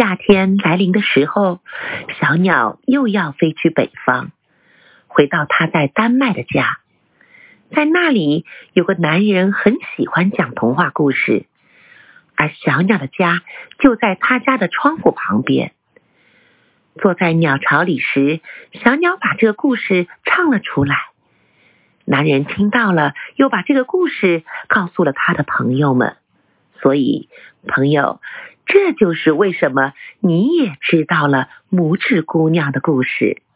夏天来临的时候，小鸟又要飞去北方，回到它在丹麦的家。在那里有个男人很喜欢讲童话故事，而小鸟的家就在他家的窗户旁边。坐在鸟巢里时，小鸟把这个故事唱了出来。男人听到了，又把这个故事告诉了他的朋友们。所以，朋友，这就是为什么你也知道了拇指姑娘的故事。